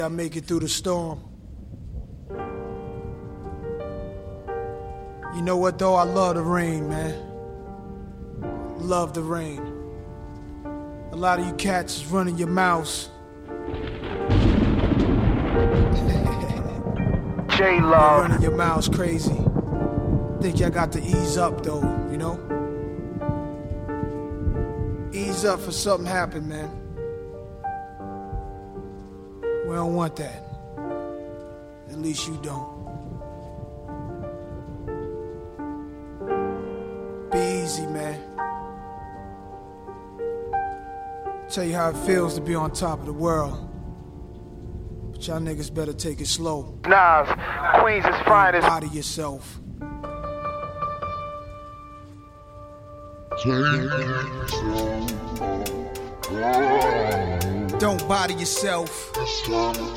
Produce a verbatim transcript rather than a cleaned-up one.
I make it through the storm. You know what though? I love the rain, man. Love the rain. A lot of you cats is running your mouths. J-Love. Running your mouths crazy. Think y'all got to ease up though, you know? Ease up for something happen, man. We don't want that. At least you don't. Be easy, man. Tell you how it feels to be on top of the world. But y'all niggas better take it slow. Nas, Queens is finest. Body yourself. Don't body yourself.